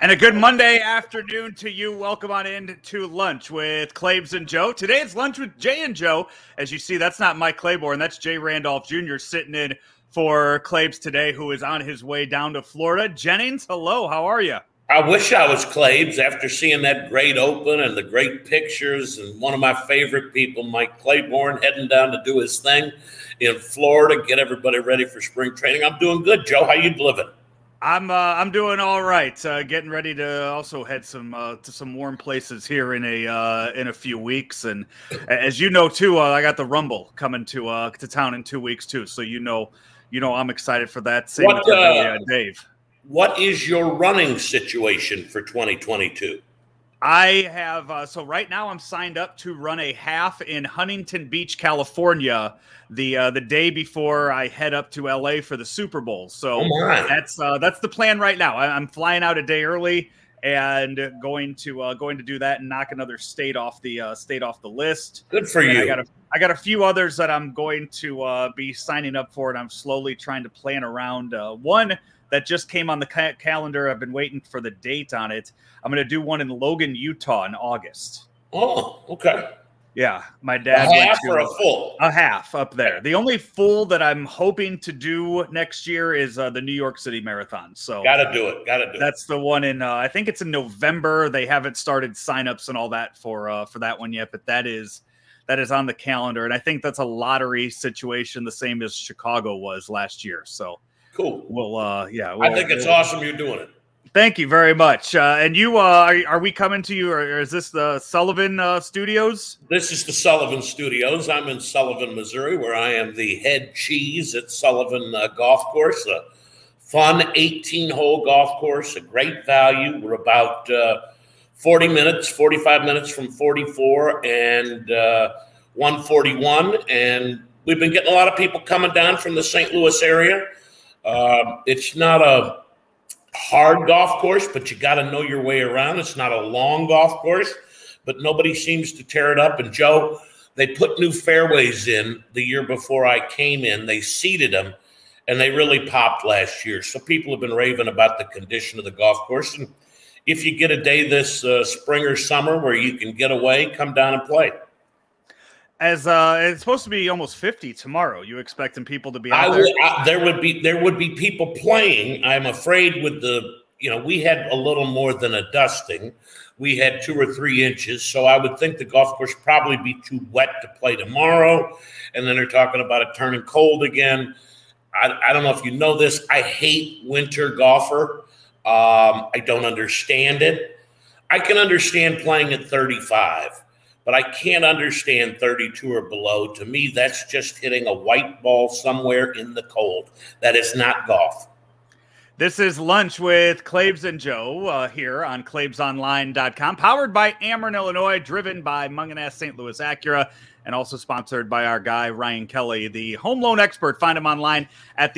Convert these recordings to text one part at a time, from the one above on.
And a good Monday afternoon to you. Welcome on in to Lunch with Claibs and Joe. Today it's Lunch with Jay and Joe. As you see, that's not Mike Claiborne. That's Jay Randolph Jr. sitting in for Claibs today, who is on his way down to Florida. Jennings, hello. How are you? I wish I was Claibs after seeing that great open and the great pictures and one of my favorite people, Mike Claiborne, heading down to do his thing in Florida, get everybody ready for spring training. I'm doing good, Joe. How you living? I'm doing all right. Getting ready to also head to some warm places here in a few weeks, and as you know too, I got the Rumble coming to town in 2 weeks too. So you know I'm excited for that. Same with Dave. What is your running situation for 2022? I have so right now I'm signed up to run a half in Huntington Beach, California, the day before I head up to LA for the Super Bowl. So that's the plan right now. I'm flying out a day early and going to do that and knock another state off the list. Good for you. I got a few others that I'm going to be signing up for, and I'm slowly trying to plan around one that just came on the calendar. I've been waiting for the date on it. I'm going to do one in Logan, Utah in August. Oh, okay. Yeah, my dad a half or a full? A half up there. The only full that I'm hoping to do next year is the New York City Marathon. So Gotta do it. That's the one in I think it's in November. They haven't started signups and all that for that one yet, but that is on the calendar, and I think that's a lottery situation, the same as Chicago was last year. So cool. I think it's awesome you're doing it. Thank you very much. And you, are we coming to you, or is this the Sullivan Studios? This is the Sullivan Studios. I'm in Sullivan, Missouri, where I am the head cheese at Sullivan Golf Course. A fun 18-hole golf course, a great value. We're about 45 minutes from 44 and 141. And we've been getting a lot of people coming down from the St. Louis area. It's not a hard golf course, but you got to know your way around. It's not a long golf course, but nobody seems to tear it up. And Joe, they put new fairways in the year before I came in. They seeded them, and they really popped last year. So people have been raving about the condition of the golf course. And if you get a day this spring or summer where you can get away, come down and play. As it's supposed to be almost 50 tomorrow. You expecting people to be out there? There would be people playing. I'm afraid with we had a little more than a dusting. We had 2 or 3 inches. So I would think the golf course probably be too wet to play tomorrow. And then they're talking about it turning cold again. I don't know if you know this. I hate winter golfer. I don't understand it. I can understand playing at 35. But I can't understand 32 or below. To me, that's just hitting a white ball somewhere in the cold. That is not golf. This is Lunch with Claibs and Joe here on ClaibsOnline.com, powered by Ameren, Illinois, driven by Mungenast St. Louis Acura, and also sponsored by our guy, Ryan Kelly, the home loan expert. Find him online at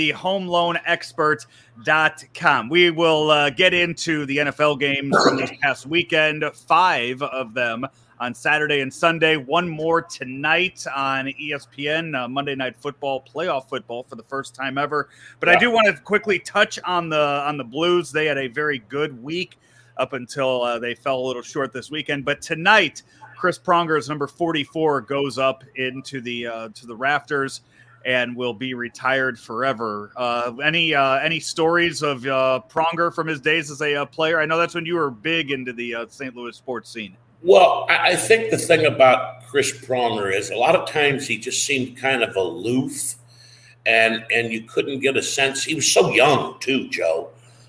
thehomeloanexpert.com. We will get into the NFL games from this past weekend, 5 of them on Saturday and Sunday. One more tonight on ESPN, Monday Night Football, playoff football for the first time ever. But I do want to quickly touch on the Blues. They had a very good week up until they fell a little short this weekend. But tonight, Chris Pronger's number 44 goes up into the to the rafters and will be retired forever. Any stories of Pronger from his days as a player? I know that's when you were big into the St. Louis sports scene. Well, I think the thing about Chris Pronger is a lot of times he just seemed kind of aloof, and you couldn't get a sense. He was so young too, Joe.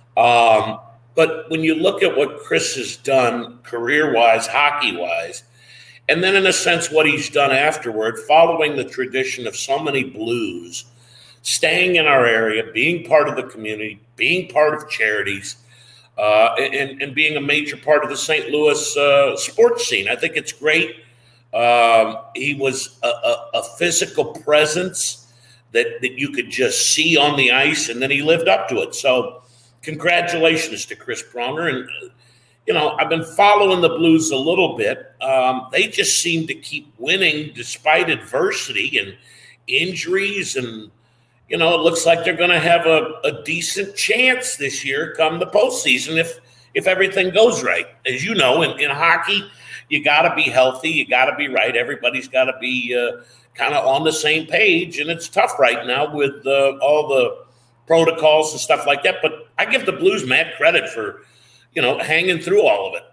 But when you look at what Chris has done career-wise, hockey-wise, and then in a sense what he's done afterward, following the tradition of so many Blues, staying in our area, being part of the community, being part of charities, and being a major part of the St. Louis sports scene. I think it's great. He was a physical presence that you could just see on the ice, and then he lived up to it. So congratulations to Chris Pronger. And, I've been following the Blues a little bit. They just seem to keep winning despite adversity and injuries, and it looks like they're going to have a decent chance this year come the postseason if everything goes right. As you know, in hockey, you got to be healthy. You got to be right. Everybody's got to be kind of on the same page. And it's tough right now with all the protocols and stuff like that. But I give the Blues mad credit for, hanging through all of it.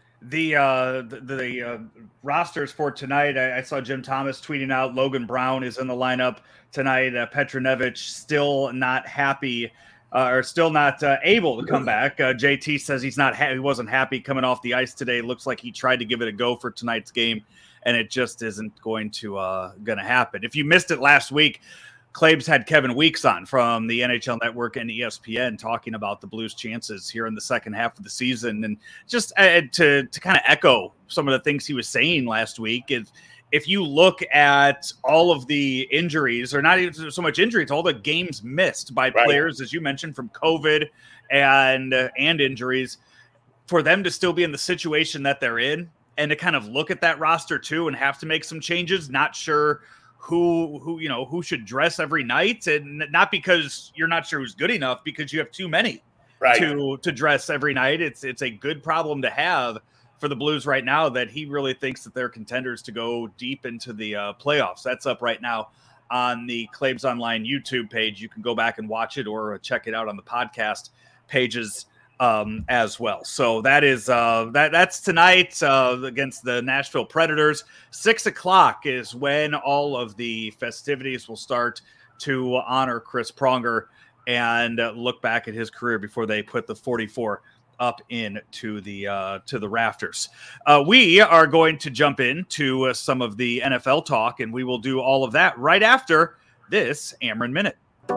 The rosters for tonight, I saw Jim Thomas tweeting out Logan Brown is in the lineup tonight. Petrovic still not happy or still not able to come back. JT says he's not he wasn't happy coming off the ice today. Looks like he tried to give it a go for tonight's game, and it just isn't going to happen. If you missed it last week, Claibs had Kevin Weeks on from the NHL Network and ESPN talking about the Blues' chances here in the second half of the season. And just to kind of echo some of the things he was saying last week, if you look at all of the injuries, or not even so much injuries, all the games missed by players, as you mentioned, from COVID and injuries, for them to still be in the situation that they're in and to kind of look at that roster too and have to make some changes, not sure who should dress every night, and not because you're not sure who's good enough, because you have too many to dress every night. It's a good problem to have for the Blues right now, that he really thinks that they're contenders to go deep into the playoffs. That's up right now on the Claibs Online YouTube page. You can go back and watch it or check it out on the podcast pages as well. So that is that's tonight against the Nashville Predators. 6:00 is when all of the festivities will start to honor Chris Pronger and look back at his career before they put the 44 up into the rafters. We are going to jump into some of the NFL talk, and we will do all of that right after this Ameren Minute.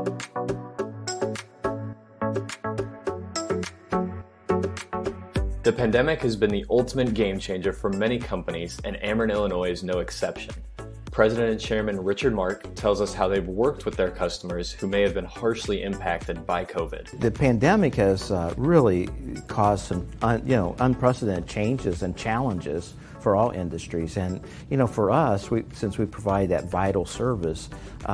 The pandemic has been the ultimate game changer for many companies, and Ameren Illinois is no exception. President and Chairman Richard Mark tells us how they've worked with their customers who may have been harshly impacted by COVID. The pandemic has really caused some unprecedented changes and challenges for all industries. And, for us, since we provide that vital service,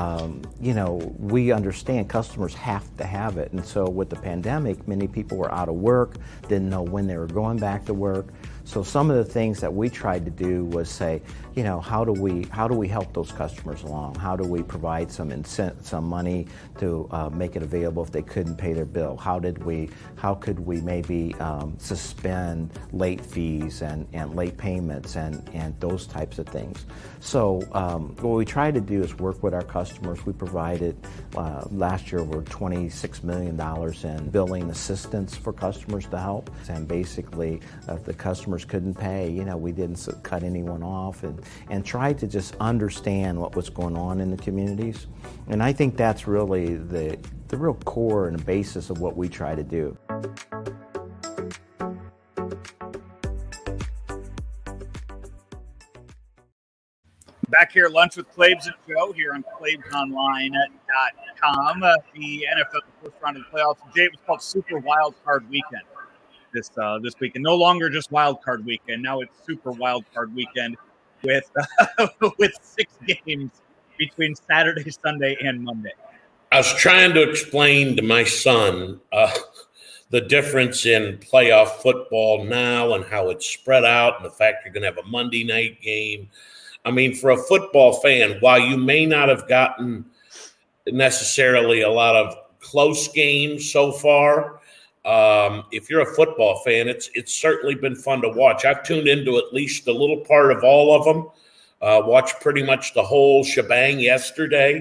we understand customers have to have it. And so with the pandemic, many people were out of work, didn't know when they were going back to work. So some of the things that we tried to do was say, how do we help those customers along? How do we provide some money to make it available if they couldn't pay their bill? How could we maybe suspend late fees and late payments and those types of things? So what we try to do is work with our customers. We provided last year over $26 million in billing assistance for customers to help. And basically, if the customers couldn't pay, we didn't cut anyone off and tried to just understand what was going on in the communities. And I think that's really the real core and the basis of what we try to do. Back here at Lunch with Claibs and Joe here on ClaibsOnline.com. The NFL first round of the playoffs. Jay, it was called Super Wild Card Weekend this weekend. No longer just Wild Card Weekend. Now it's Super Wild Card Weekend with 6 games between Saturday, Sunday, and Monday. I was trying to explain to my son the difference in playoff football now and how it's spread out, and the fact you're going to have a Monday night game. I mean, for a football fan, while you may not have gotten necessarily a lot of close games so far, if you're a football fan, it's certainly been fun to watch. I've tuned into at least a little part of all of them. Watched pretty much the whole shebang yesterday.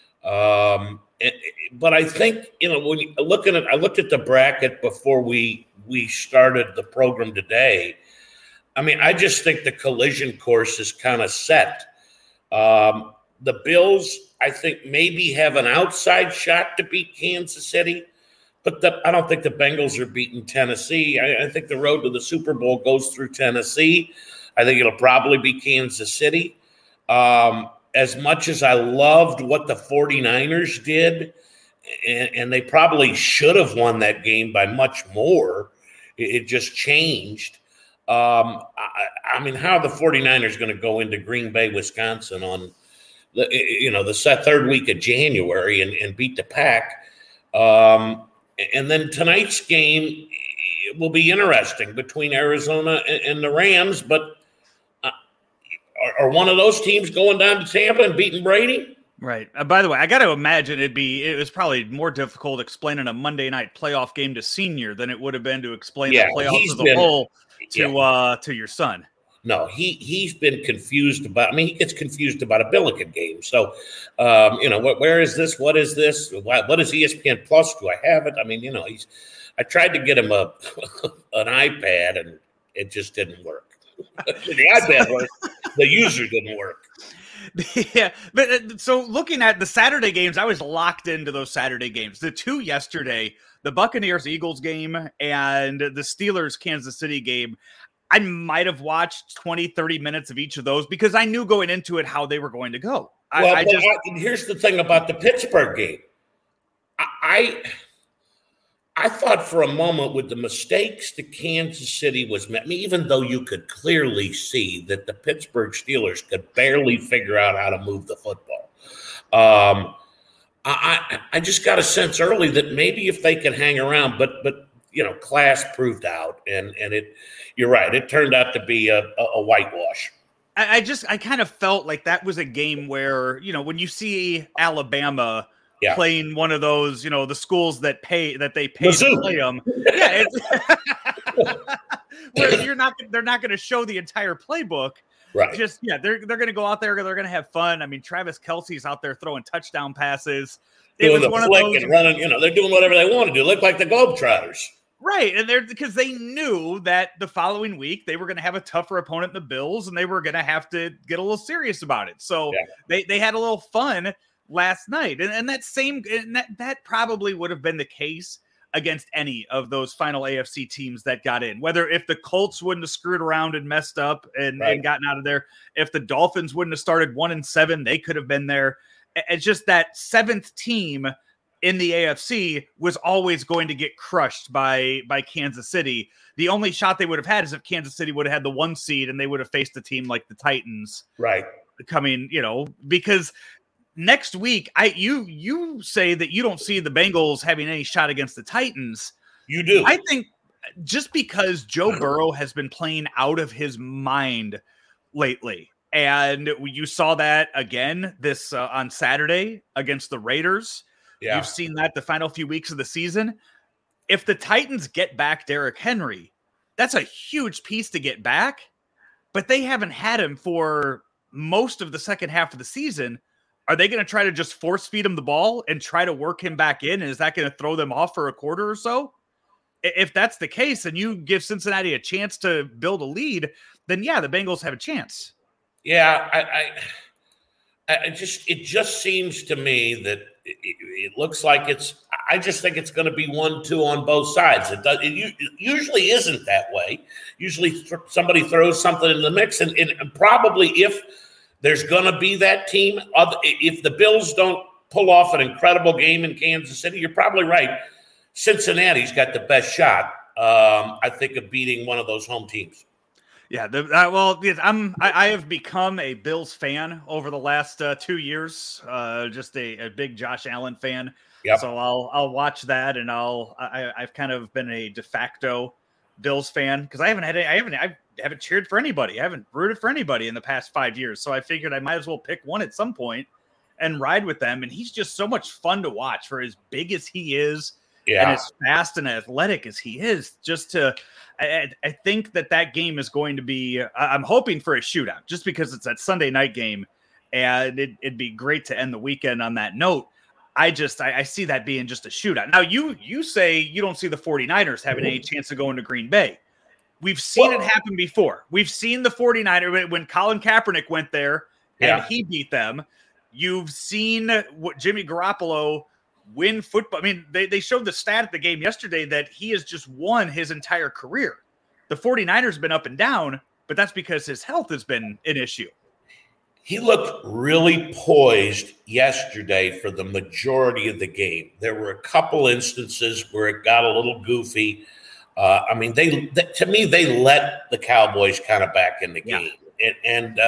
But I think, when you I looked at the bracket before we started the program today. I mean, I just think the collision course is kind of set. The Bills, I think, maybe have an outside shot to beat Kansas City, but I don't think the Bengals are beating Tennessee. I think the road to the Super Bowl goes through Tennessee. I think it'll probably be Kansas City. As much as I loved what the 49ers did, and they probably should have won that game by much more, it just changed. I mean, how are the 49ers going to go into Green Bay, Wisconsin on the third week of January and beat the Pack? And then tonight's game, it will be interesting between Arizona and the Rams. But are one of those teams going down to Tampa and beating Brady? Right. By the way, I got to imagine it was probably more difficult explaining a Monday night playoff game to Senior than it would have been to explain the playoffs as a whole to your son. No, he's been confused about. I mean, he gets confused about a Billiken game. So, where is this? What is this? What is ESPN Plus? Do I have it? I mean, I tried to get him an iPad, and it just didn't work. The iPad worked. The user didn't work. Yeah, but so looking at the Saturday games, I was locked into those Saturday games. The two yesterday, the Buccaneers-Eagles game and the Steelers-Kansas City game, I might have watched 20, 30 minutes of each of those because I knew going into it how they were going to go. Here's the thing about the Pittsburgh game. I thought for a moment with the mistakes that Kansas City was making, even though you could clearly see that the Pittsburgh Steelers could barely figure out how to move the football. I just got a sense early that maybe if they could hang around, but class proved out, and you're right, it turned out to be a whitewash. I kind of felt like that was a game where, when you see Alabama playing one of those, the schools that pay to play them. Yeah, where they're not going to show the entire playbook. Right. Just they're going to go out there. They're going to have fun. I mean, Travis Kelce's out there throwing touchdown passes, doing the flick and running. They're doing whatever they want to do. Look like the Globetrotters. Right, and because they knew that the following week they were going to have a tougher opponent in the Bills, and they were going to have to get a little serious about it. So they had a little fun last night, and that probably would have been the case against any of those final AFC teams that got in. Whether if the Colts wouldn't have screwed around and messed up and gotten out of there, if the Dolphins wouldn't have started 1-7, they could have been there. It's just that seventh team in the AFC was always going to get crushed by Kansas City. The only shot they would have had is if Kansas City would have had the 1 seed and they would have faced a team like the Titans. Right. Coming, because next week, you say that you don't see the Bengals having any shot against the Titans. You do. I think just because Joe Burrow has been playing out of his mind lately, and you saw that again this on Saturday against the Raiders. Yeah. You've seen that the final few weeks of the season. If the Titans get back Derrick Henry, that's a huge piece to get back, but they haven't had him for most of the second half of the season. Are they going to try to just force feed him the ball and try to work him back in? And is that going to throw them off for a quarter or so? If that's the case, and you give Cincinnati a chance to build a lead, then the Bengals have a chance. Yeah, it just seems to me that it looks like I just think it's going to be 1-2 on both sides. It usually isn't that way. Usually somebody throws something in the mix, and probably if there's going to be that team, if the Bills don't pull off an incredible game in Kansas City, you're probably right. Cincinnati's got the best shot, I think, of beating one of those home teams. Yeah, I have become a Bills fan over the last 2 years. Just a big Josh Allen fan. Yep. So I'll watch that, and I've kind of been a de facto Bills fan because I haven't cheered for anybody. I haven't rooted for anybody in the past 5 years. So I figured I might as well pick one at some point and ride with them. And he's just so much fun to watch for as big as he is. And as fast and athletic as he is, I think that game is going to be, I'm hoping for a shootout just because it's that Sunday night game, and it'd be great to end the weekend on that note. I see that being just a shootout. Now, you say you don't see the 49ers having any chance of going to Green Bay. We've seen it happen before. We've seen the 49ers when Colin Kaepernick went there and he beat them. You've seen what Jimmy Garoppolo win football. I mean, they showed the stat at the game yesterday that he has just won his entire career. The 49ers have been up and down, but that's because his health has been an issue. He looked really poised yesterday for the majority of the game. There were a couple instances where it got a little goofy. To me, they let the Cowboys kind of back in the game. And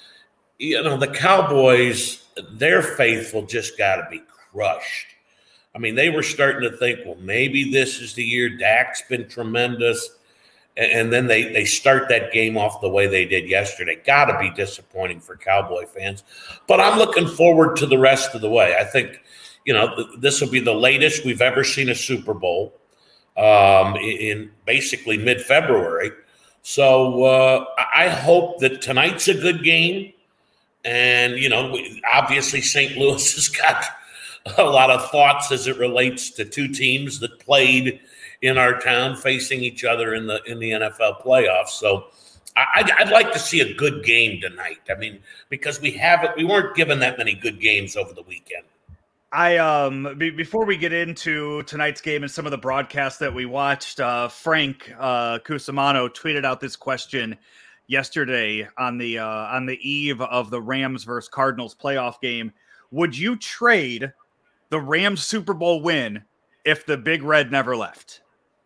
the Cowboys, their faithful just got to be crushed I mean, they were starting to think, well, maybe this is the year. Dak's been tremendous. And then they start that game off the way they did yesterday. Got to be disappointing for Cowboy fans. But I'm looking forward to the rest of the way. I think, this will be the latest we've ever seen a Super Bowl in basically mid-February. So I hope that tonight's a good game. And, obviously St. Louis has got a lot of thoughts as it relates to two teams that played in our town facing each other in the NFL playoffs. So I'd like to see a good game tonight. I mean, because we weren't given that many good games over the weekend. Before we get into tonight's game and some of the broadcasts that we watched, Frank Cusimano tweeted out this question yesterday on the eve of the Rams versus Cardinals playoff game. Would you trade the Rams Super Bowl win if the Big Red never left?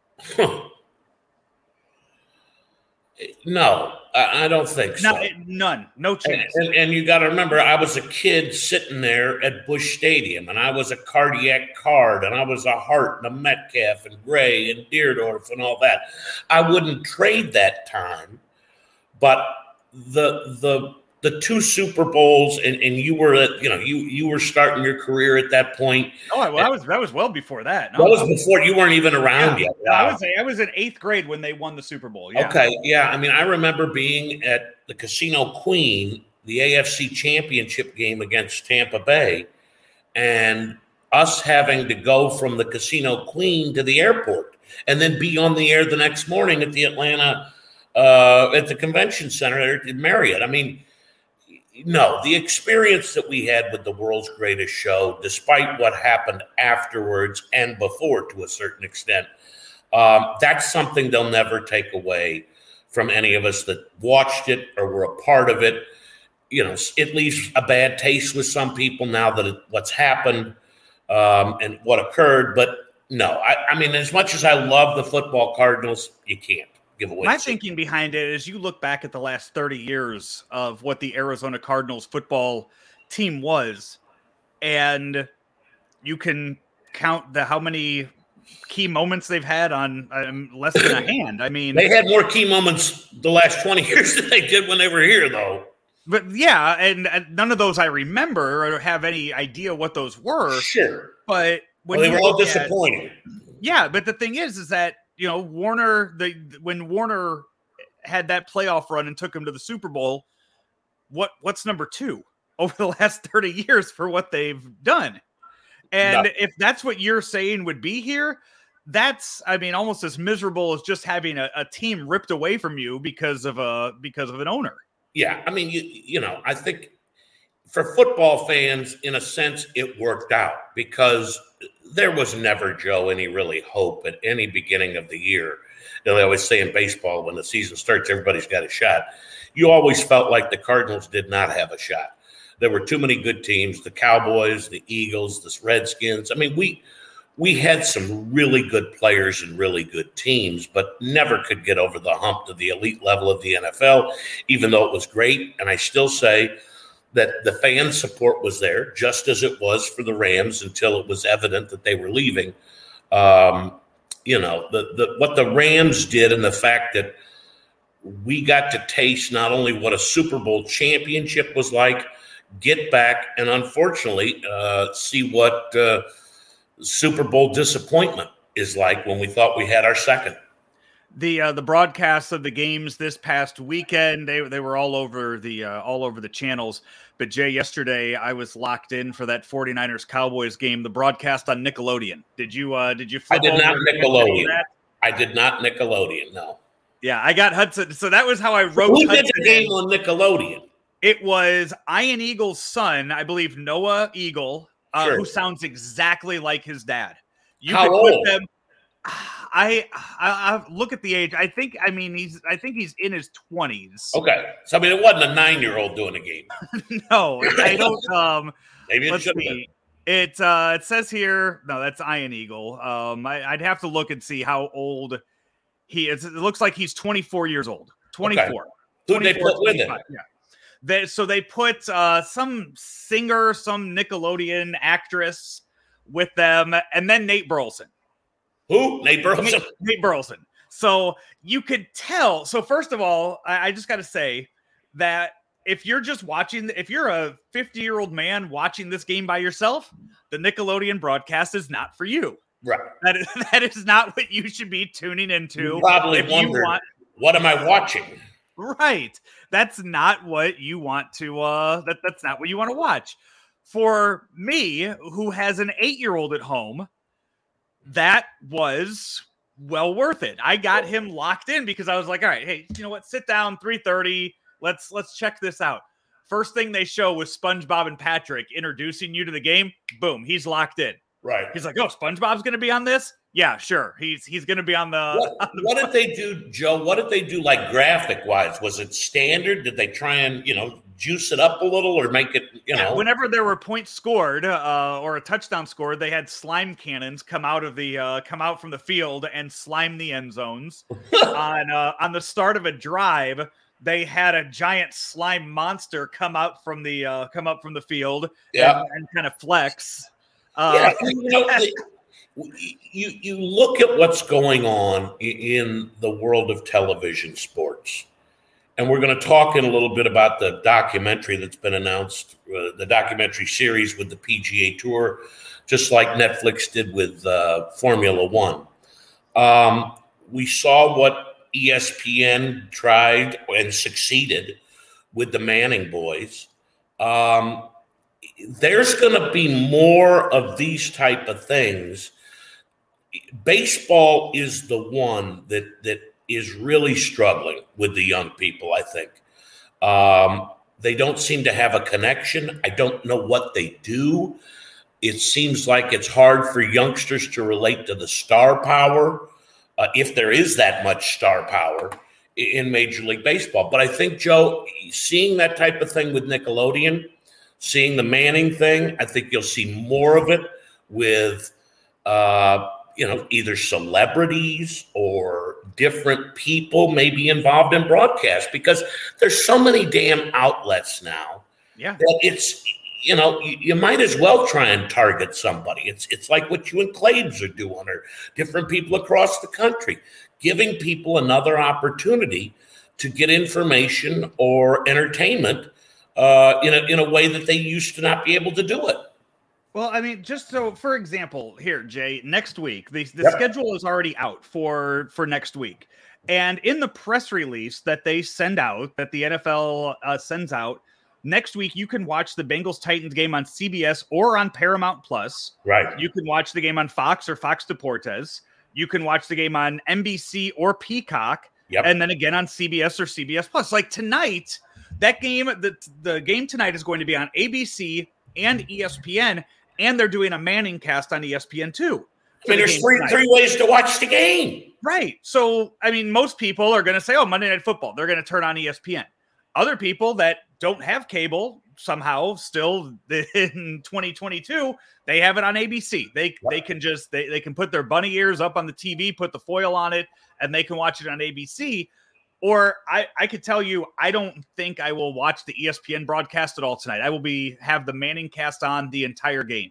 No, I don't think so. None. No chance. And you got to remember, I was a kid sitting there at Busch Stadium, and I was a cardiac Card, and I was a Hart and a Metcalf and Gray and Deerdorf and all that. I wouldn't trade that time, but the two Super Bowls, and you were you were starting your career at that point. Oh, well, that was well before that. No, that was before you weren't even around yet. I was in 8th grade when they won the Super Bowl. Yeah. Okay, yeah. I mean, I remember being at the Casino Queen, the AFC Championship game against Tampa Bay, and us having to go from the Casino Queen to the airport and then be on the air the next morning at the Atlanta at the convention center at Marriott. I mean, no, the experience that we had with the world's greatest show, despite what happened afterwards and before to a certain extent, that's something they'll never take away from any of us that watched it or were a part of it. It leaves a bad taste with some people now that what's happened and what occurred. But no, I mean, as much as I love the football Cardinals, you can't give away. My thinking behind it is you look back at the last 30 years of what the Arizona Cardinals football team was, and you can count how many key moments they've had on less than a hand. I mean, they had more key moments the last 20 years than they did when they were here, though. But yeah, and none of those I remember or have any idea what those were. Sure. But they were all disappointing. Yeah, but the thing is that Warner, when Warner had that playoff run and took him to the Super Bowl, what's number 2 over the last 30 years for what they've done? And if that's what you're saying would be here, that's, I mean, almost as miserable as just having a team ripped away from you because of an owner. Yeah, I mean, I think for football fans, in a sense, it worked out because there was never, Joe, any really hope at any beginning of the year. They always say in baseball, when the season starts, everybody's got a shot. You always felt like the Cardinals did not have a shot. There were too many good teams, the Cowboys, the Eagles, the Redskins. I mean, we had some really good players and really good teams, but never could get over the hump to the elite level of the NFL, even though it was great. And I still say that the fan support was there, just as it was for the Rams until it was evident that they were leaving. What the Rams did and the fact that we got to taste not only what a Super Bowl championship was like, get back and unfortunately see what Super Bowl disappointment is like when we thought we had our second. The broadcasts of the games this past weekend, they were all over the channels. But Jay, yesterday I was locked in for that 49ers Cowboys game, the broadcast on Nickelodeon. Did you flip I did not Nickelodeon. That? I did not Nickelodeon, no. Yeah, I got Hudson. So that was how I wrote Who Hudson did the game on Nickelodeon? It was Ian Eagle's son, I believe Noah Eagle, Sure. who sounds exactly like his dad. How old? Them, I look at the age. I think he's in his 20s. Okay, so I mean, it wasn't a 9-year-old doing a game. No, I don't. Maybe it should be. It says here. No, that's Ian Eagle. I'd have to look and see how old he is. It looks like he's 24 years old. 24. Okay. Who'd they put with him? Yeah. They put some singer, some Nickelodeon actress with them, and then Nate Burleson. Who? Nate Burleson? Nate Burleson. So you could tell. So first of all, I just got to say that if you're just watching, if you're a 50-year-old man watching this game by yourself, the Nickelodeon broadcast is not for you. Right. That is not what you should be tuning into. You probably wondered, what am I watching? Right. That's not what you want to that's not what you want to watch. For me, who has an 8-year-old at home, that was well worth it. I got him locked in because I was like, all right, hey, you know what? Sit down, 3:30. Let's check this out. First thing they show was SpongeBob and Patrick introducing you to the game. Boom, he's locked in. Right. He's like, oh, SpongeBob's going to be on this? Yeah, sure. He's going to be on the. What did they do, Joe? What did they do, like graphic wise? Was it standard? Did they try and juice it up a little or make it Whenever there were points scored or a touchdown scored, they had slime cannons come out from the field and slime the end zones. On the start of a drive, they had a giant slime monster come up from the field and kind of flex. You look at what's going on in the world of television sports, and we're going to talk in a little bit about the documentary that's been announced, the documentary series with the PGA Tour, just like Netflix did with Formula One. We saw what ESPN tried and succeeded with the Manning boys. There's going to be more of these type of things. Baseball is the one that is really struggling with the young people, I think. They don't seem to have a connection. I don't know what they do. It seems like it's hard for youngsters to relate to the star power, if there is that much star power in Major League Baseball. But I think, Joe, seeing that type of thing with Nickelodeon, seeing the Manning thing, I think you'll see more of it with either celebrities or different people maybe involved in broadcast, because there's so many damn outlets now. Yeah. That it's, you might as well try and target somebody. It's like what you and Claves are doing, or different people across the country, giving people another opportunity to get information or entertainment in a way that they used to not be able to do it. Well, I mean, just so, for example, here, Jay, next week, the schedule is already out for next week. And in the press release that they send out, that the NFL sends out, next week you can watch the Bengals-Titans game on CBS or on Paramount Plus. Right. You can watch the game on Fox or Fox Deportes. You can watch the game on NBC or Peacock. Yep. And then again on CBS or CBS Plus. Like tonight, that game, the game tonight is going to be on ABC and ESPN, and they're doing a Manning cast on ESPN too. I mean, there's three ways to watch the game. Right. So, I mean, most people are going to say, oh, Monday Night Football. They're going to turn on ESPN. Other people that don't have cable somehow still in 2022, they have it on ABC. They can just they can put their bunny ears up on the TV, put the foil on it, and they can watch it on ABC. Or I could tell you, I don't think I will watch the ESPN broadcast at all tonight. I will have the Manning cast on the entire game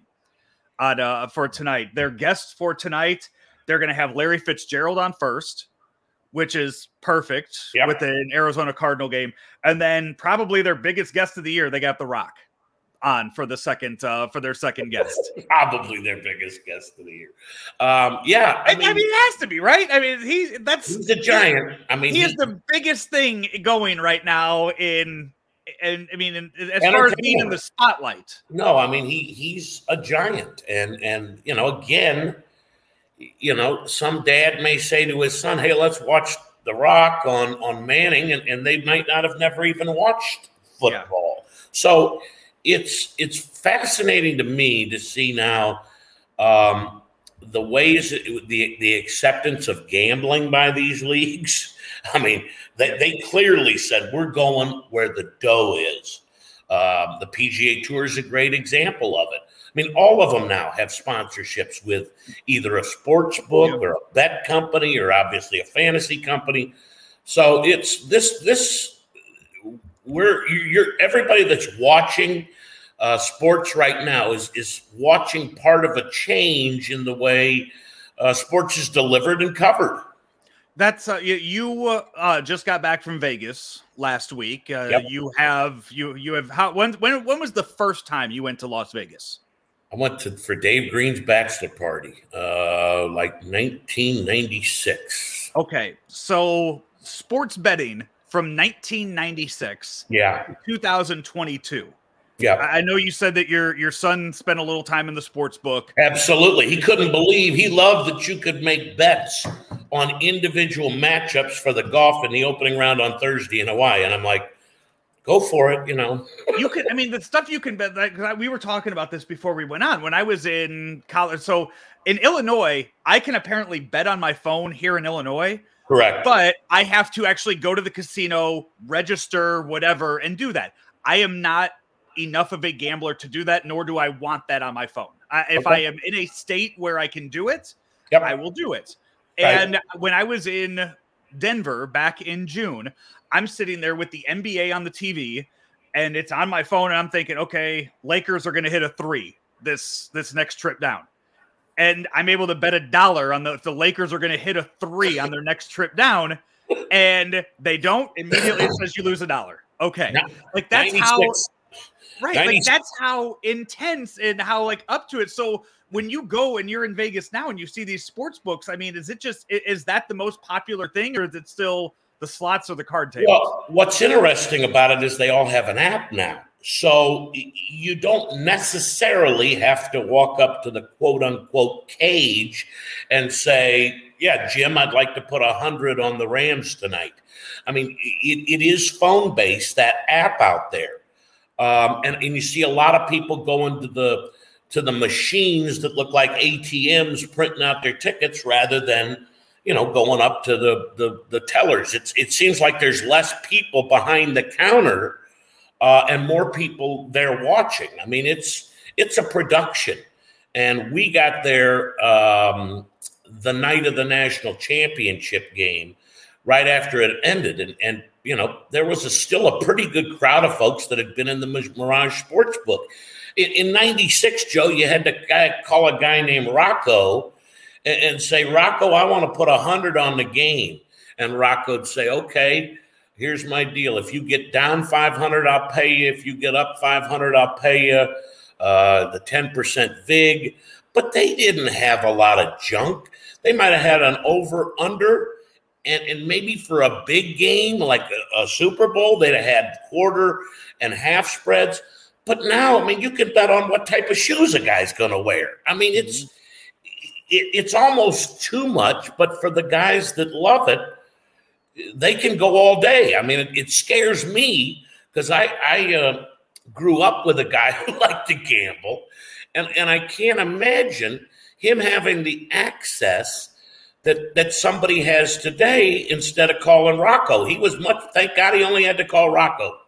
for tonight. Their guests for tonight, they're going to have Larry Fitzgerald on first, which is perfect with an Arizona Cardinal game. And then probably their biggest guest of the year, they got The Rock on for their second guest. Probably their biggest guest of the year. I mean, it has to be, right? I mean, he's a giant. I mean, he is the biggest thing going right now as far as being in the spotlight. No, I mean he's a giant, and again, some dad may say to his son, "Hey, let's watch The Rock on Manning," and they might not have never even watched football. Yeah. So it's fascinating to me to see now the ways the acceptance of gambling by these leagues. I mean, they clearly said we're going where the dough is. The PGA Tour is a great example of it. I mean, all of them now have sponsorships with either a sports book or a bet company, or obviously a fantasy company. So it's this. You're everybody that's watching sports right now is watching part of a change in the way sports is delivered and covered. That's you just got back from Vegas last week. Yep. You have when was the first time you went to Las Vegas? I went for Dave Green's bachelor party, like 1996. Okay, so sports betting from 1996 to 2022. Yeah, I know you said that your son spent a little time in the sports book. Absolutely. He couldn't believe, he loved that you could make bets on individual matchups for the golf in the opening round on Thursday in Hawaii. And I'm like, go for it, You can, the stuff you can bet, we were talking about this before we went on. When I was in college, so in Illinois, I can apparently bet on my phone here in Illinois. Correct. But I have to actually go to the casino, register, whatever, and do that. I am not enough of a gambler to do that, nor do I want that on my phone. If I am in a state where I can do it, I will do it. Right. And when I was in Denver back in June, I'm sitting there with the NBA on the TV, and it's on my phone, and I'm thinking, okay, Lakers are going to hit a 3 this next trip down. And I'm able to bet $1 on if the Lakers are going to hit a 3 on their next trip down, and they don't. Immediately it says you lose $1. Okay, like that's 96. How. Right, 96. Like that's how intense and how up to it. So when you go and you're in Vegas now and you see these sports books, is that the most popular thing, or is it still the slots or the card tables? Well, what's interesting about it is they all have an app now. So you don't necessarily have to walk up to the quote unquote cage and say, yeah, Jim, I'd like to put 100 on the Rams tonight. It is phone based, that app out there. And you see a lot of people going to the machines that look like ATMs printing out their tickets rather than, going up to the tellers. It seems like there's less people behind the counter and more people there watching. It's a production. And we got there the night of the national championship game right after it ended. And there was still a pretty good crowd of folks that had been in the Mirage Sportsbook. In 96, Joe, you had to call a guy named Rocco and say, Rocco, I want to put 100 on the game. And Rocco would say, okay, here's my deal. If you get down 500, I'll pay you. If you get up 500, I'll pay you the 10% VIG. But they didn't have a lot of junk. They might have had an over-under. And maybe for a big game like a Super Bowl, they'd have had quarter and half spreads. But now, you can bet on what type of shoes a guy's going to wear. It's almost too much. But for the guys that love it, they can go all day. It scares me because I grew up with a guy who liked to gamble. And I can't imagine him having the access that somebody has today instead of calling Rocco. Thank God he only had to call Rocco.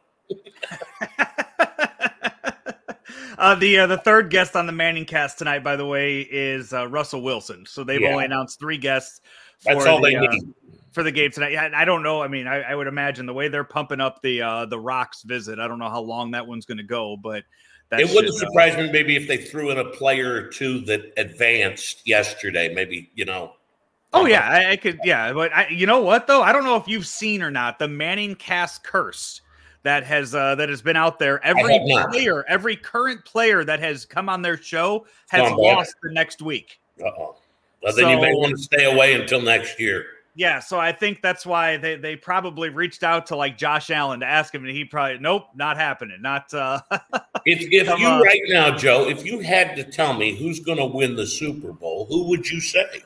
The third guest on the Manning cast tonight, by the way, is Russell Wilson. So they've only announced 3 guests for the game tonight. I don't know. I would imagine the way they're pumping up the Rock's visit, I don't know how long that one's going to go, but it wouldn't surprise me maybe if they threw in a player or two that advanced yesterday, maybe, Oh, yeah, I could. Yeah. But you know what, though? I don't know if you've seen or not the Manning cast curse that has been out there. Every current player that has come on their show has lost the next week. Uh-oh. Well, then you may want to stay away until next year. Yeah. So I think that's why they probably reached out to Josh Allen to ask him, and he probably, nope, not happening. Not. If you right now, Joe, if you had to tell me who's going to win the Super Bowl, who would you say?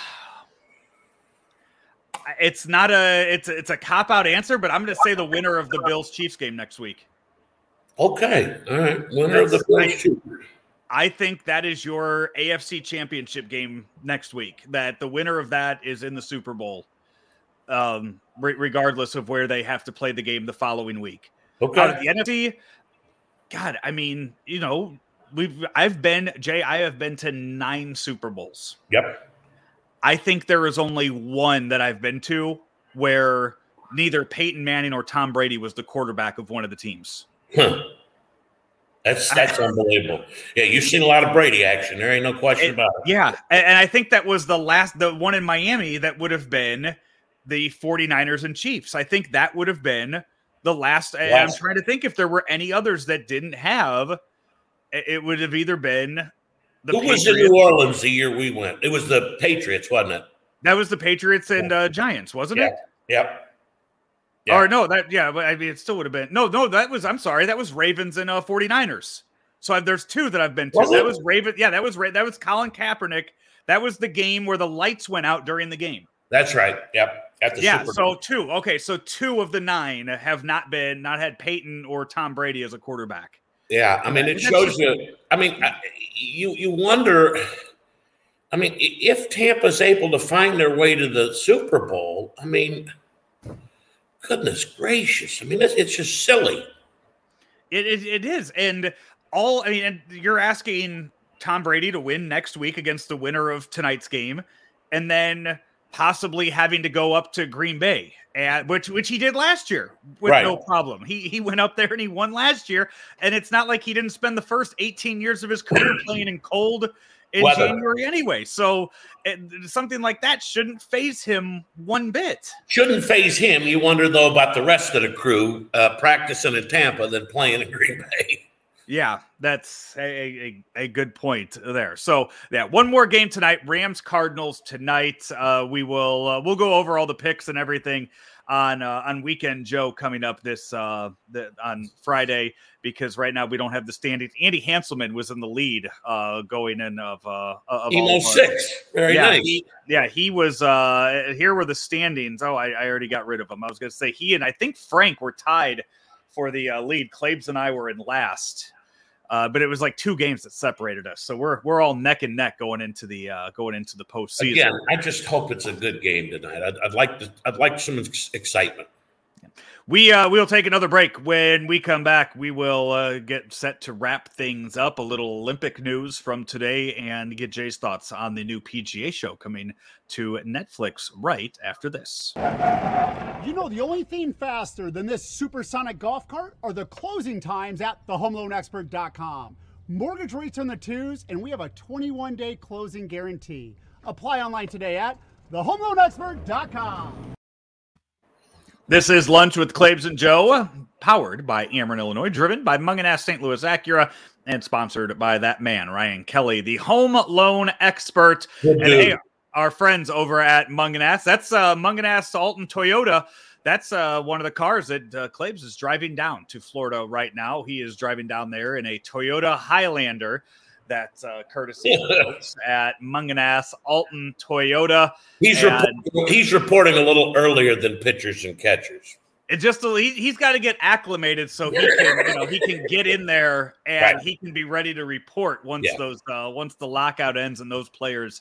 It's a cop-out answer, but I'm going to say the winner of the Bills-Chiefs game next week. Okay. All right. Winner of the Bills-Chiefs. I think that is your AFC championship game next week, that the winner of that is in the Super Bowl, regardless of where they have to play the game the following week. Okay. Out of the NFC, God, I have been to 9 Super Bowls. Yep. I think there is only one that I've been to where neither Peyton Manning or Tom Brady was the quarterback of one of the teams. Huh. That's unbelievable. Yeah, you've seen a lot of Brady action. There ain't no question about it. Yeah, and I think that was the one in Miami that would have been the 49ers and Chiefs. I think that would have been the last. I'm trying to think if there were any others that didn't have. It would have either been the Who Patriots. was in New Orleans the year we went? It was the Patriots, wasn't it? That was the Patriots and Giants, wasn't it? Yep. Or no, but I mean, it still would have been. No, that was, I'm sorry, that was Ravens and 49ers. So there's two that I've been to. That was Raven. Yeah, that was Colin Kaepernick. That was the game where the lights went out during the game. That's right. Yep. At the Super Bowl. Two. Okay, so 2 of the 9 have not had Peyton or Tom Brady as a quarterback. Yeah, I mean, it shows you. I mean, you wonder. I mean, if Tampa's able to find their way to the Super Bowl, I mean, goodness gracious! I mean, it's just silly. It is, and and you're asking Tom Brady to win next week against the winner of tonight's game, and then possibly having to go up to Green Bay, which he did last year with no problem. He went up there and he won last year, and it's not like he didn't spend the first 18 years of his career playing in cold in January anyway. So something like that shouldn't faze him one bit. Shouldn't faze him. You wonder, though, about the rest of the crew practicing in Tampa than playing in Green Bay. Yeah, that's a good point there. So, yeah, one more game tonight, Rams-Cardinals tonight. We'll go over all the picks and everything on Weekend Joe coming up on Friday, because right now we don't have the standings. Andy Hanselman was in the lead going in of Emo 6. Very nice. He was here were the standings. Oh, I already got rid of him. I was going to say he and I think Frank were tied for the lead. Claves and I were in last. But it was like 2 games that separated us, so we're all neck and neck going into the postseason. Again, I just hope it's a good game tonight. I'd like some excitement. We'll take another break. When we come back, we will get set to wrap things up. A little Olympic news from today, and get Jay's thoughts on the new PGA show coming to Netflix right after this. You know, the only thing faster than this supersonic golf cart are the closing times at thehomeloanexpert.com. Mortgage rates are in the 2s, and we have a 21-day closing guarantee. Apply online today at thehomeloanexpert.com. This is Lunch with Claves and Joe, powered by Ameren, Illinois, driven by Mungenast St. Louis Acura, and sponsored by that man, Ryan Kelly, the home loan expert. And hey, our friends over at Mungenast, that's Mungenast Alton Toyota. That's one of the cars that Claves is driving down to Florida right now. He is driving down there in a Toyota Highlander. That's courtesy of folks at Mungenast Alton Toyota. He's reporting a little earlier than pitchers and catchers. It just he's got to get acclimated so he can get in there and he can be ready to report once once the lockout ends and those players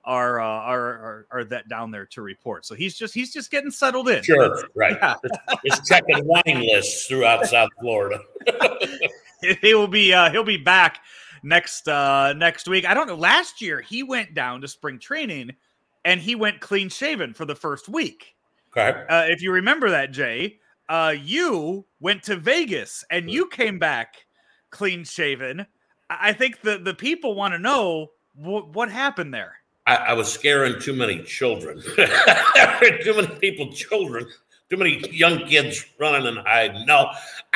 are that down there to report. So he's just getting settled in. Sure, Just checking wine lists throughout South Florida. He'll be back next week. I don't know. Last year he went down to spring training and he went clean shaven for the first week. Okay. If you remember that, Jay, you went to Vegas and you came back clean shaven. I think the people want to know what happened there. I was scaring too many children. Too many young kids running and hiding. No,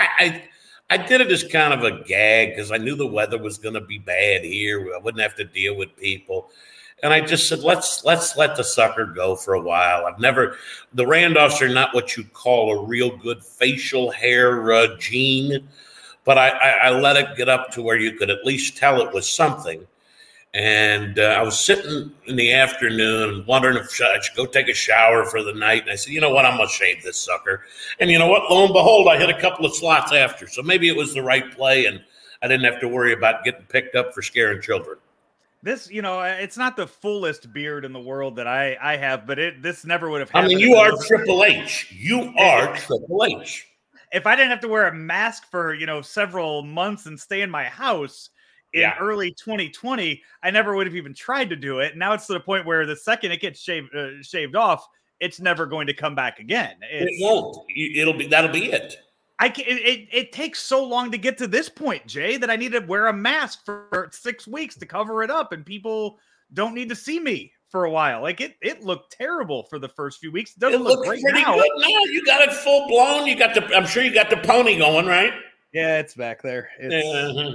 I did it as kind of a gag because I knew the weather was going to be bad here. I wouldn't have to deal with people. And I just said, let's let the sucker go for a while. The Randolphs are not what you'd call a real good facial hair gene, but I let it get up to where you could at least tell it was something. And I was sitting in the afternoon wondering if I should go take a shower for the night. And I said, you know what? I'm going to shave this sucker. And you know what? Lo and behold, I hit a couple of slots after. So maybe it was the right play, and I didn't have to worry about getting picked up for scaring children. This, it's not the fullest beard in the world that I have, but this never would have happened. I mean, you are Triple H. You are Triple H. If I didn't have to wear a mask for, several months and stay in my house in early 2020, I never would have even tried to do it. Now it's to the point where the second it gets shaved off, it's never going to come back again. It won't. That'll be it. It takes so long to get to this point, Jay, that I need to wear a mask for 6 weeks to cover it up, and people don't need to see me for a while. Like it looked terrible for the first few weeks. It doesn't look great pretty now. Good now. You got it full blown. I'm sure you got the pony going, right? Yeah, it's back there. There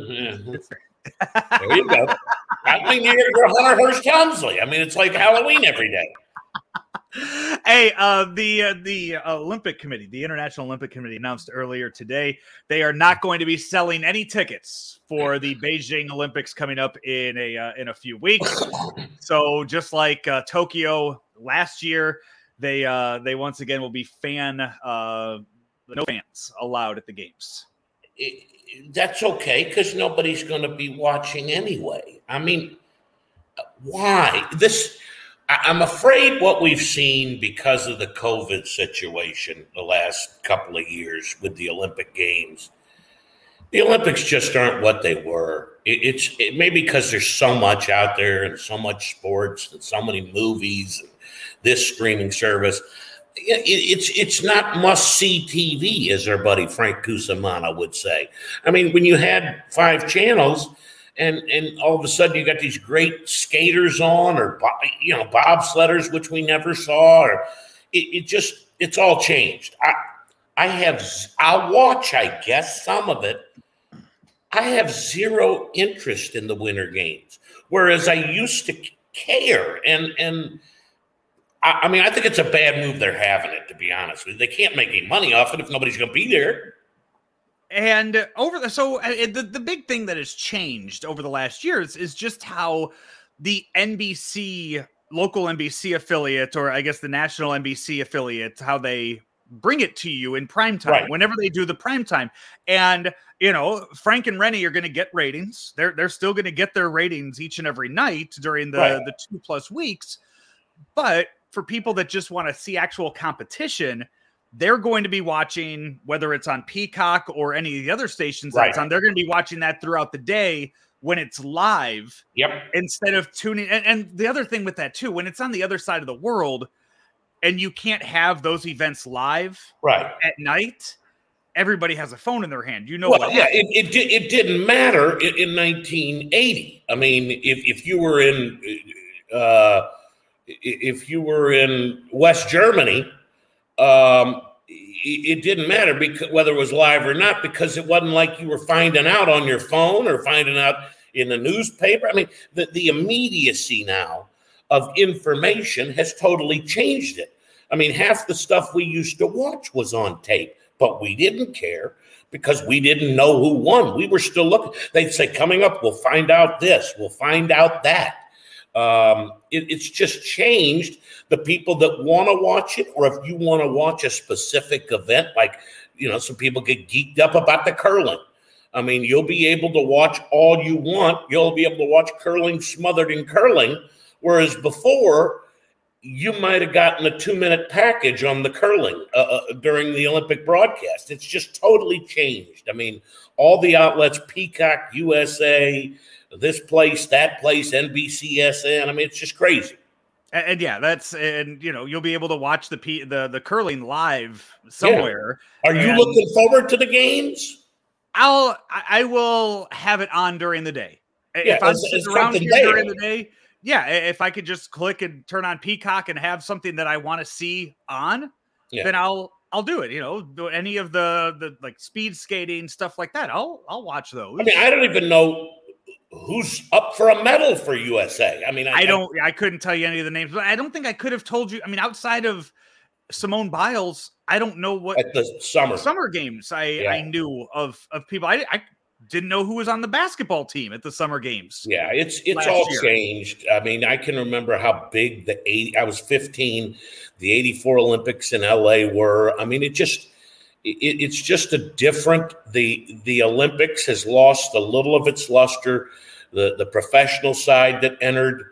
you go. I mean, you're Hunter Hearst Helmsley. I mean, it's like Halloween every day. Hey, the Olympic Committee, the International Olympic Committee, announced earlier today they are not going to be selling any tickets for the Beijing Olympics coming up in a few weeks. So just like Tokyo last year, they once again will be no fans allowed at the games. That's okay, because nobody's going to be watching anyway. I mean, why? I'm afraid what we've seen because of the COVID situation the last couple of years with the Olympic Games, the Olympics just aren't what they were. It may be because there's so much out there and so much sports and so many movies and this streaming service. It's not must-see TV, as our buddy Frank Cusimano would say. I mean, when you had 5 channels and all of a sudden you got these great skaters on, or bobsledders, which we never saw, or it's all changed. I'll watch, I guess, some of it. I have zero interest in the Winter Games, whereas I used to care. And I mean, I think it's a bad move they're having it, to be honest with you. They can't make any money off it if nobody's going to be there. And the big thing that has changed over the last years is just how the local NBC affiliate, or I guess the national NBC affiliate, how they bring it to you in primetime, right, whenever they do the primetime. And, Frank and Rennie are going to get ratings. They're still going to get their ratings each and every night during the 2+ weeks. But for people that just want to see actual competition, they're going to be watching, whether it's on Peacock or any of the other stations that's on, they're going to be watching that throughout the day when it's live. Yep. Instead of tuning. And the other thing with that too, when it's on the other side of the world and you can't have those events live at night, everybody has a phone in their hand. It didn't matter in 1980. I mean, if you were in West Germany, it didn't matter whether it was live or not, because it wasn't like you were finding out on your phone or finding out in the newspaper. I mean, the immediacy now of information has totally changed it. I mean, half the stuff we used to watch was on tape, but we didn't care because we didn't know who won. We were still looking. They'd say, coming up, we'll find out this, we'll find out that. It's just changed the people that want to watch it, or if you want to watch a specific event, like, some people get geeked up about the curling. I mean, you'll be able to watch all you want. You'll be able to watch curling smothered in curling, whereas before you might have gotten a 2-minute package on the curling during the Olympic broadcast. It's just totally changed. I mean, all the outlets, Peacock, USA, this place, that place, NBCSN. I mean, it's just crazy. And you'll be able to watch the curling live somewhere. Yeah. Are you looking forward to the games? I will have it on during the day. If I'm sitting around here during the day, if I could just click and turn on Peacock and have something that I want to see on, then I'll do it. Any of the like speed skating stuff like that, I'll watch those. I mean, I don't even know who's up for a medal for USA. I mean, I couldn't tell you any of the names, but I don't think I could have told you. I mean, outside of Simone Biles, I don't know what at the summer games I knew of people. I didn't know who was on the basketball team at the summer games. Yeah, it's all changed. I mean, I can remember how big I was 15, the 84 Olympics in LA were. I mean, it's just a different, the Olympics has lost a little of its luster. The professional side that entered,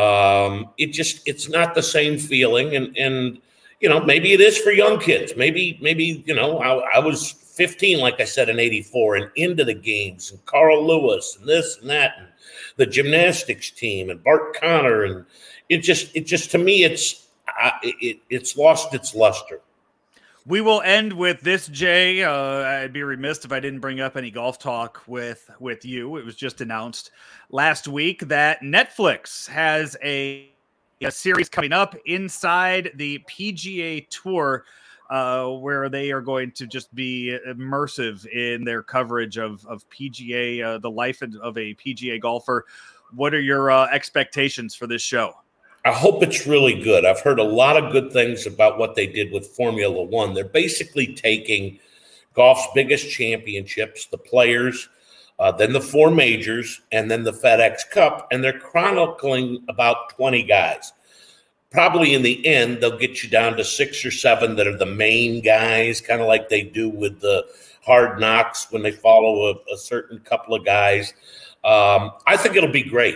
it's not the same feeling. And maybe it is for young kids. Maybe I was 15, like I said, in 84, and into the games, and Carl Lewis and this and that, and the gymnastics team and Bart Connor. And it just to me, it's lost its luster. We will end with this, Jay. I'd be remiss if I didn't bring up any golf talk with you. It was just announced last week that Netflix has a series coming up inside the PGA Tour, where they are going to just be immersive in their coverage of PGA, the life of a PGA golfer. What are your expectations for this show? I hope it's really good. I've heard a lot of good things about what they did with Formula One. They're basically taking golf's biggest championships, the Players, then the 4 majors, and then the FedEx Cup, and they're chronicling about 20 guys. Probably in the end, they'll get you down to 6 or 7 that are the main guys, kind of like they do with the Hard Knocks when they follow a certain couple of guys. I think it'll be great.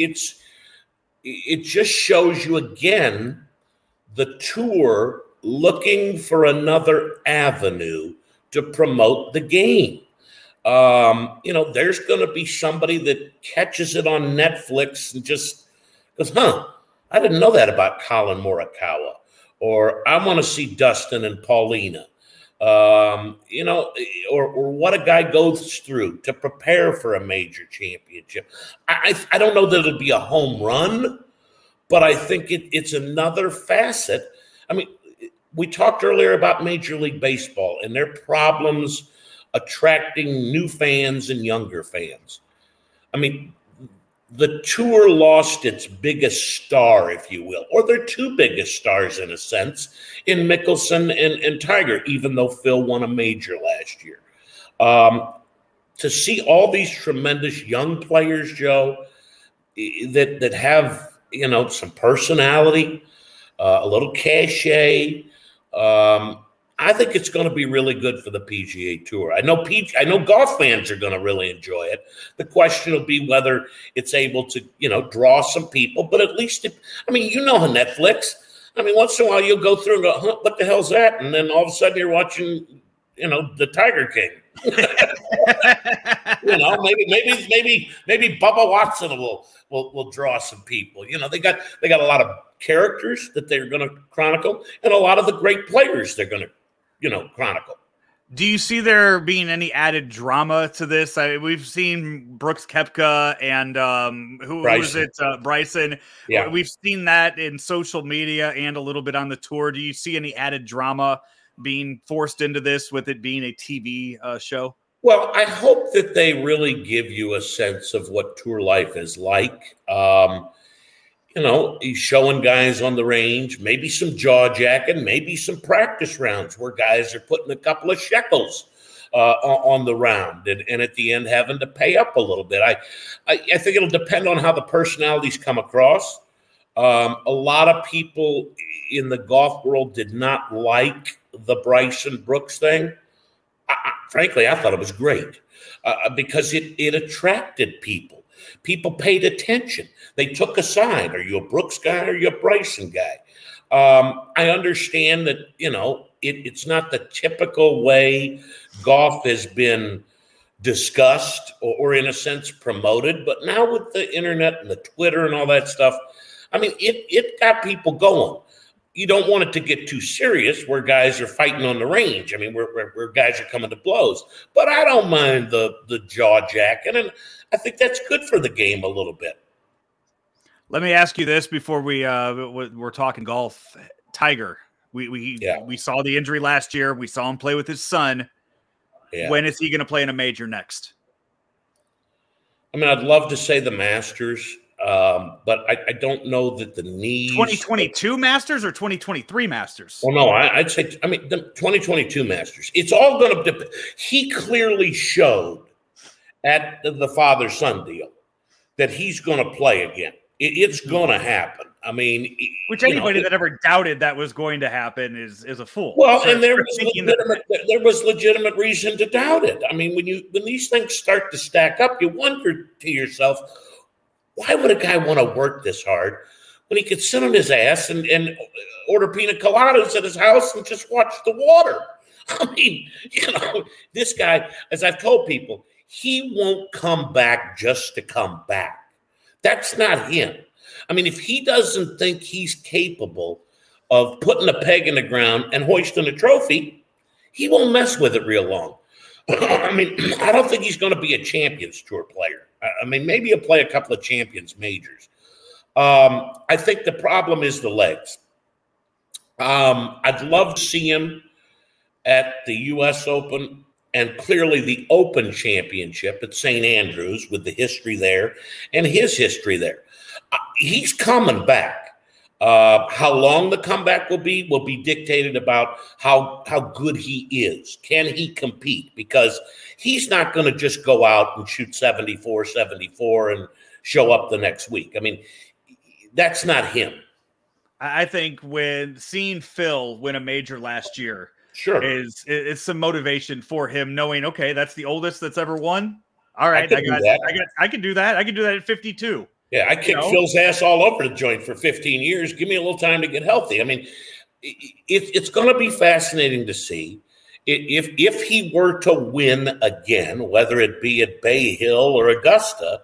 It just shows you again the tour looking for another avenue to promote the game. There's going to be somebody that catches it on Netflix and just goes, I didn't know that about Colin Morikawa, or I want to see Dustin and Paulina, or what a guy goes through to prepare for a major championship. I don't know that it'll be a home run, but I think it's another facet. I mean, we talked earlier about Major League Baseball and their problems attracting new fans and younger fans. I mean, the tour lost its biggest star, if you will, or their 2 biggest stars in a sense, in Mickelson and Tiger, even though Phil won a major last year. To see all these tremendous young players, Joe, that have, some personality, a little cachet, I think it's going to be really good for the PGA Tour. I know golf fans are going to really enjoy it. The question will be whether it's able to, draw some people. But at least, Netflix. I mean, once in a while you'll go through and go, what the hell's that? And then all of a sudden you're watching, the Tiger King. Maybe Bubba Watson will draw some people. They got a lot of characters that they're going to chronicle, and a lot of the great players they're going to chronicle. Do you see there being any added drama to this? We've seen Brooks Koepka and Bryson. Yeah. We've seen that in social media and a little bit on the tour. Do you see any added drama being forced into this with it being a TV show? Well, I hope that they really give you a sense of what tour life is like. He's showing guys on the range, maybe some jaw jacking, maybe some practice rounds where guys are putting a couple of shekels on the round and at the end having to pay up a little bit. I think it'll depend on how the personalities come across. A lot of people in the golf world did not like the Bryson Brooks thing. Frankly, I thought it was great because it attracted people. People paid attention. They took a side. Are you a Brooks guy or are you a Bryson guy? I understand that, it's not the typical way golf has been discussed or in a sense promoted. But now with the internet and the Twitter and all that stuff, I mean, it got people going. You don't want it to get too serious where guys are fighting on the range. I mean, where guys are coming to blows. But I don't mind the jaw jacking, and I think that's good for the game a little bit. Let me ask you this before we're talking golf. Tiger, we saw the injury last year. We saw him play with his son. Yeah. When is he going to play in a major next? I mean, I'd love to say the Masters. But I don't know that the knees. 2022 Masters or 2023 Masters? Well, no, I'd say, the 2022 Masters. It's all going to depend. He clearly showed at the father-son deal that he's going to play again. It's going to happen. I mean, which anybody that ever doubted that was going to happen is a fool. Well, so and there was legitimate reason to doubt it. I mean, when these things start to stack up, you wonder to yourself, why would a guy want to work this hard when he could sit on his ass and order pina coladas at his house and just watch the water? I mean, this guy, as I've told people, he won't come back just to come back. That's not him. I mean, if he doesn't think he's capable of putting a peg in the ground and hoisting a trophy, he won't mess with it real long. I mean, I don't think he's going to be a Champions Tour player. I mean, maybe he'll play a couple of Champions Majors. I think the problem is the legs. I'd love to see him at the U.S. Open and clearly the Open Championship at St. Andrews with the history there and his history there. He's coming back. How long the comeback will be dictated about how good he is. Can he compete? Because he's not going to just go out and shoot 74 and show up the next week. I mean, that's not him. I think when seeing Phil win a major last year is some motivation for him, knowing, okay, that's the oldest that's ever won. All right, I can do that. I can do that at 52. Yeah, I kicked Phil's ass all over the joint for 15 years. Give me a little time to get healthy. I mean, it's going to be fascinating to see if he were to win again, whether it be at Bay Hill or Augusta.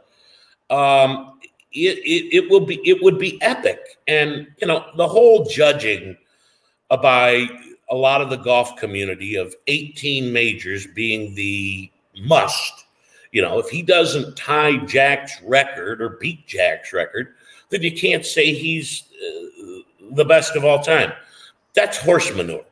It would be epic. And, the whole judging by a lot of the golf community of 18 majors being the must, if he doesn't tie Jack's record or beat Jack's record, then you can't say he's the best of all time. That's horse manure.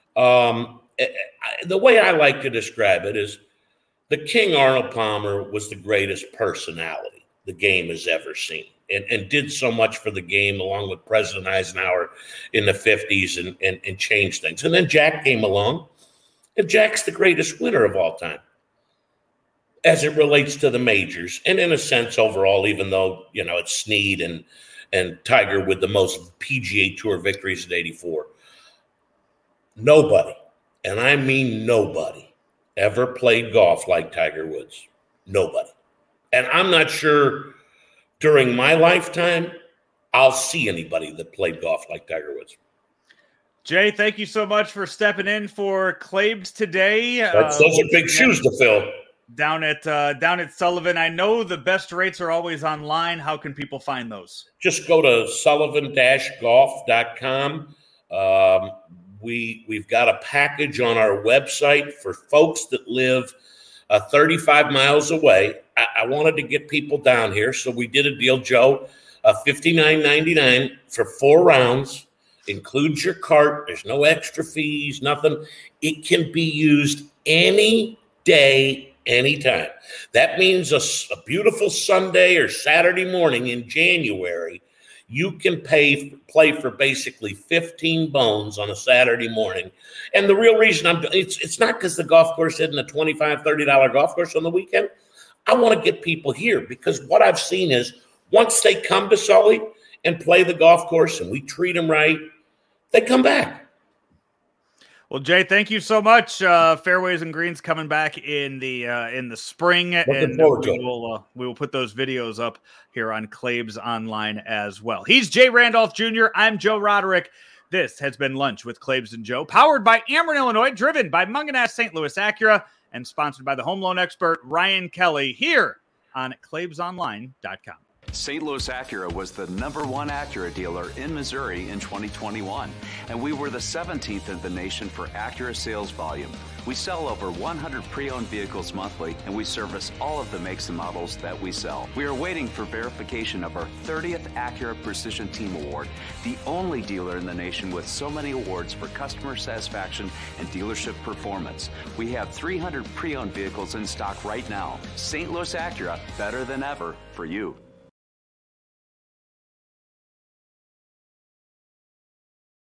The way I like to describe it is the King Arnold Palmer was the greatest personality the game has ever seen, and did so much for the game along with President Eisenhower in the 50s and changed things. And then Jack came along, and Jack's the greatest winner of all time as it relates to the majors. And in a sense, overall, even though, it's Snead and Tiger with the most PGA Tour victories at 84. Nobody, and I mean nobody, ever played golf like Tiger Woods. Nobody. And I'm not sure during my lifetime I'll see anybody that played golf like Tiger Woods. Jay, thank you so much for stepping in for Claibs today. Those are big shoes to fill. Down at Sullivan. I know the best rates are always online. How can people find those? Just go to sullivan-golf.com. We've got a package on our website for folks that live 35 miles away. I wanted to get people down here, so we did a deal, Joe, $59.99 for 4 rounds, includes your cart. There's no extra fees, nothing. It can be used any day, anytime. That means a beautiful Sunday or Saturday morning in January, you can play for basically 15 bones on a Saturday morning. And the real reason it's not because the golf course isn't a $25, $30 golf course on the weekend. I want to get people here because what I've seen is once they come to Sully and play the golf course and we treat them right, they come back. Well, Jay, thank you so much. Fairways and Greens coming back in the spring, and we will put those videos up here on Claibs Online as well. He's Jay Randolph Jr. I'm Joe Roderick. This has been Lunch with Claibs and Joe, powered by Ameren, Illinois, driven by Mungenast St. Louis Acura, and sponsored by the home loan expert Ryan Kelly here on ClaibsOnline.com. St. Louis Acura was the #1 Acura dealer in Missouri in 2021, and we were the 17th in the nation for Acura sales volume. We sell over 100 pre-owned vehicles monthly, and we service all of the makes and models that we sell. We are waiting for verification of our 30th Acura Precision Team Award, the only dealer in the nation with so many awards for customer satisfaction and dealership performance. We have 300 pre-owned vehicles in stock right now. St. Louis Acura, better than ever for you.